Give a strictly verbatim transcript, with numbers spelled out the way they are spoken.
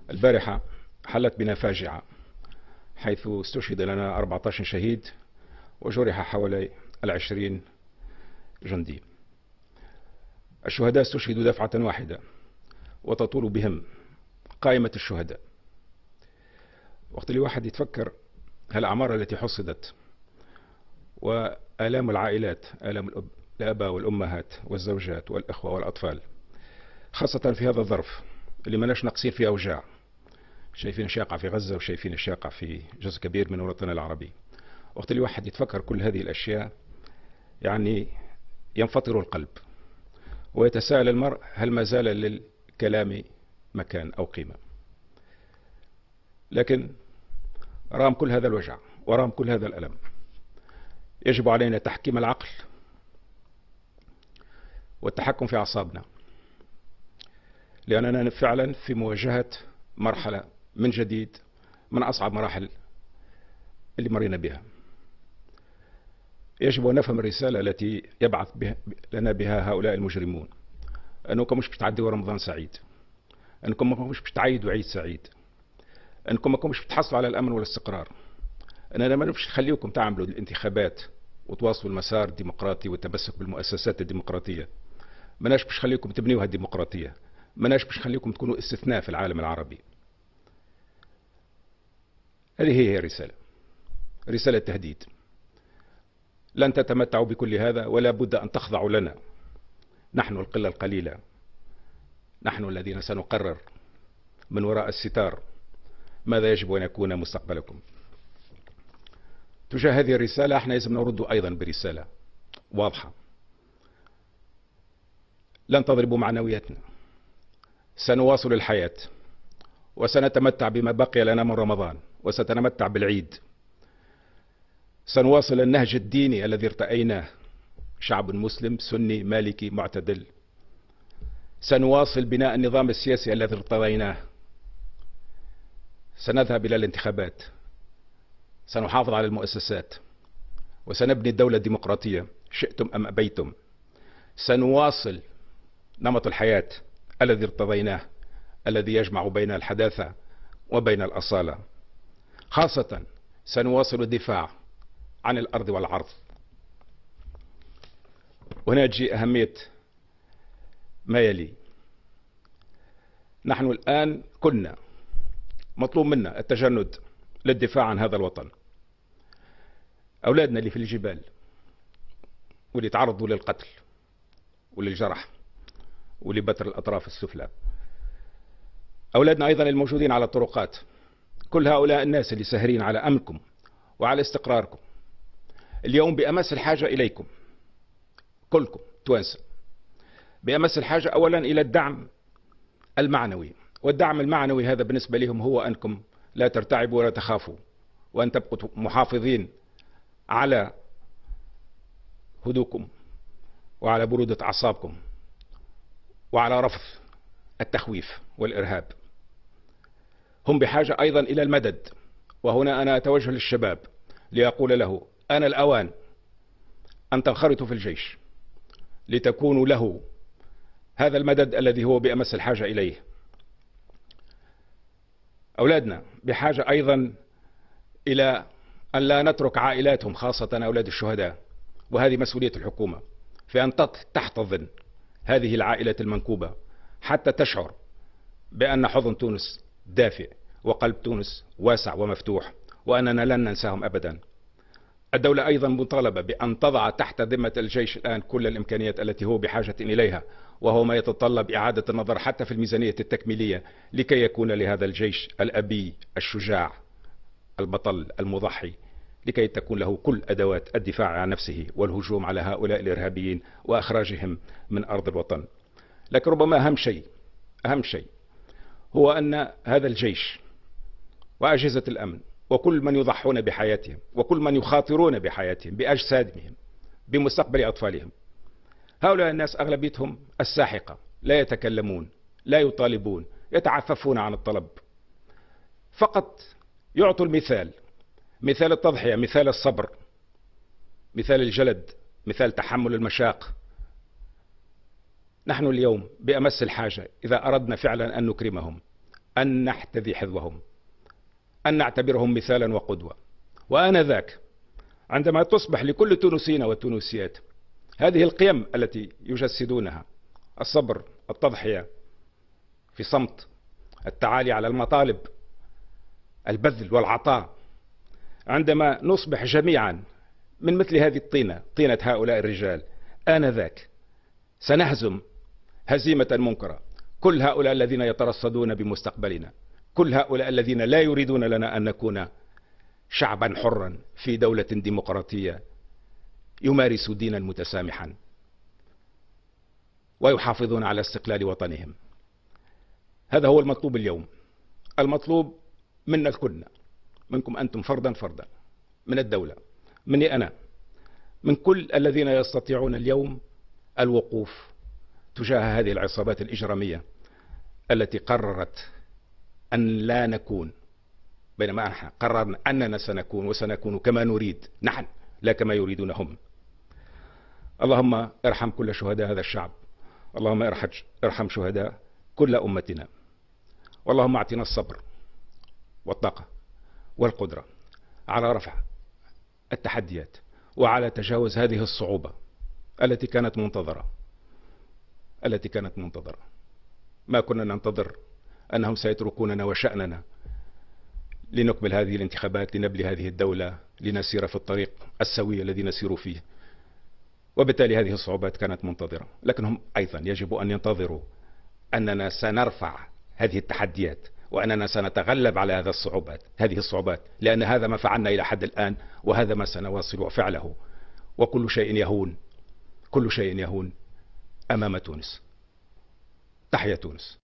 البارحة حلت بنا فاجعة، حيث استشهد لنا أربعة عشر شهيد وجرح حوالي العشرين جندي. الشهداء استشهدوا دفعة واحدة وتطول بهم قائمة الشهداء. وقت اللي واحد يتفكر هالأعمار التي حصدت وآلام العائلات، آلام الأب الآباء والأمهات والزوجات والإخوة والأطفال، خاصة في هذا الظرف اللي مناش ناقصين فيه أوجاع. شايفين ايش يقع في غزة وشايفين ايش يقع في جزء كبير من الوطن العربي. وقت اللي واحد يتفكر كل هذه الأشياء يعني ينفطر القلب ويتساءل المرء هل ما زال للكلام مكان أو قيمة. لكن رغم كل هذا الوجع ورغم كل هذا الألم يجب علينا تحكيم العقل والتحكم في أعصابنا، لأننا فعلا في مواجهة مرحلة من جديد من أصعب مراحل اللي مرينا بها. يجب أن نفهم الرسالة التي يبعث بها لنا بها هؤلاء المجرمون، أنكم مش بتعدوا رمضان سعيد، أنكم مش بتعيدوا عيد سعيد، أنكم مش بتحصلوا على الأمن والاستقرار، أننا ما نبش نخليكم تعملوا الانتخابات وتواصلوا المسار الديمقراطي والتمسك بالمؤسسات الديمقراطية، مناش باش نخليكم تبنيوا هالديمقراطية، مناش باش نخليكم تكونوا استثناء في العالم العربي. هذه هي الرسالة، رسالة تهديد. لن تتمتعوا بكل هذا ولا بد أن تخضعوا لنا، نحن القلة القليلة، نحن الذين سنقرر من وراء الستار ماذا يجب أن يكون مستقبلكم. تجاه هذه الرسالة احنا لازم نرد أيضا برسالة واضحة. لن تضربوا معنوياتنا، سنواصل الحياة وسنتمتع بما بقي لنا من رمضان وسنتمتع بالعيد. سنواصل النهج الديني الذي ارتأيناه، شعب مسلم سني مالكي معتدل. سنواصل بناء النظام السياسي الذي ارتضيناه. سنذهب إلى الانتخابات، سنحافظ على المؤسسات وسنبني الدولة الديمقراطية شئتم أم أبيتم. سنواصل نمط الحياة الذي ارتضيناه، الذي يجمع بين الحداثة وبين الأصالة. خاصة سنواصل الدفاع عن الأرض والعرض. وهنا تجي أهمية ما يلي. نحن الآن كنا مطلوب منا التجند للدفاع عن هذا الوطن. أولادنا اللي في الجبال واللي تعرضوا للقتل وللجرح ولبتر الأطراف السفلى، أولادنا أيضا الموجودين على الطرقات، كل هؤلاء الناس اللي ساهرين على أمنكم وعلى استقراركم اليوم بأمس الحاجة إليكم كلكم توانسة، بأمس الحاجة أولا إلى الدعم المعنوي. والدعم المعنوي هذا بالنسبة لهم هو أنكم لا ترتعبوا ولا تخافوا، وأن تبقوا محافظين على هدوءكم وعلى برودة أعصابكم وعلى رفض التخويف والإرهاب. هم بحاجة أيضا إلى المدد، وهنا أنا أتوجه للشباب لأقول له آن الأوان أن تنخرطوا في الجيش لتكونوا له هذا المدد الذي هو بأمس الحاجة إليه. أولادنا بحاجة أيضا إلى أن لا نترك عائلاتهم، خاصة أولاد الشهداء، وهذه مسؤولية الحكومة في أن تحتضن هذه العائلة المنكوبة حتى تشعر بأن حضن تونس دافئ وقلب تونس واسع ومفتوح، وأننا لن ننساهم أبدا. الدولة أيضا مطالبة بأن تضع تحت ذمة الجيش الآن كل الإمكانيات التي هو بحاجة إليها، وهو ما يتطلب إعادة النظر حتى في الميزانية التكميلية لكي يكون لهذا الجيش الأبي الشجاع البطل المضحي، لكي تكون له كل أدوات الدفاع عن نفسه والهجوم على هؤلاء الإرهابيين وإخراجهم من أرض الوطن. لكن ربما أهم شيء أهم شيء هو أن هذا الجيش وأجهزة الأمن وكل من يضحون بحياتهم وكل من يخاطرون بحياتهم بأجسادهم بمستقبل أطفالهم، هؤلاء الناس أغلبيتهم الساحقة لا يتكلمون، لا يطالبون، يتعففون عن الطلب، فقط يعطوا المثال، مثال التضحية، مثال الصبر، مثال الجلد، مثال تحمل المشاق. نحن اليوم بأمس الحاجة إذا أردنا فعلا أن نكرمهم أن نحتذي حذوهم، أن نعتبرهم مثالا وقدوة. وآنذاك عندما تصبح لكل تونسيين والتونسيات هذه القيم التي يجسدونها، الصبر، التضحية في صمت، التعالي على المطالب، البذل والعطاء، عندما نصبح جميعا من مثل هذه الطينة، طينة هؤلاء الرجال، آنذاك سنهزم هزيمة منكرة كل هؤلاء الذين يترصدون بمستقبلنا، كل هؤلاء الذين لا يريدون لنا أن نكون شعبا حرا في دولة ديمقراطية يمارس دينا متسامحا ويحافظون على استقلال وطنهم. هذا هو المطلوب اليوم، المطلوب منا الكلنا، منكم أنتم فردا فردا، من الدولة، مني أنا، من كل الذين يستطيعون اليوم الوقوف تجاه هذه العصابات الإجرامية التي قررت أن لا نكون، بينما نحن قررنا أننا سنكون، وسنكون كما نريد نحن لا كما يريدون هم. اللهم ارحم كل شهداء هذا الشعب، اللهم ارحم شهداء كل أمتنا، واللهم اعطنا الصبر والطاقة والقدرة على رفع التحديات وعلى تجاوز هذه الصعوبة التي كانت منتظرة التي كانت منتظرة. ما كنا ننتظر أنهم سيتركوننا وشأننا لنقبل هذه الانتخابات، لنبني هذه الدولة، لنسير في الطريق السوي الذي نسير فيه. وبالتالي هذه الصعوبات كانت منتظرة، لكنهم أيضا يجب أن ينتظروا أننا سنرفع هذه التحديات، وأننا سنتغلب على هذه الصعوبات هذه الصعوبات لأن هذا ما فعلنا إلى حد الآن، وهذا ما سنواصل فعله. وكل شيء يهون، كل شيء يهون أمام تونس. تحيا تونس.